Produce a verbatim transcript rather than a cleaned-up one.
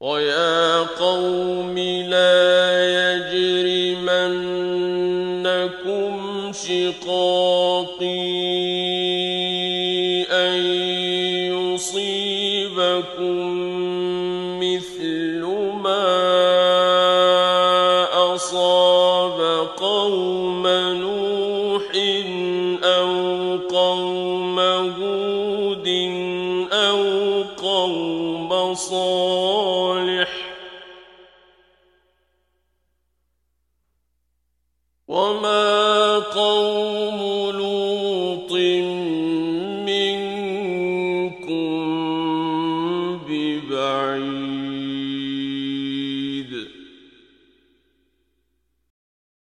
وَيَا قَوْمِ لَا يَجْرِمَنَّكُمْ شِقَاقِي أَن يُصِيبَكُم مِّثْلُ مَا أَصَابَ قَوْمَ نُوحٍ أَوْ قَوْمَ هُودٍ أَوْ قَوْمَ صَالِحٍ ۚ وَمَا قَوْمُ